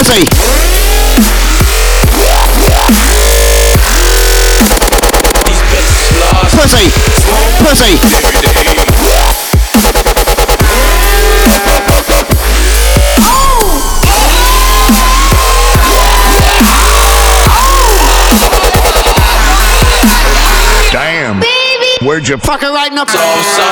Pussy. Pussy. Pussy. Damn. Baby. Where'd you fuck her right in the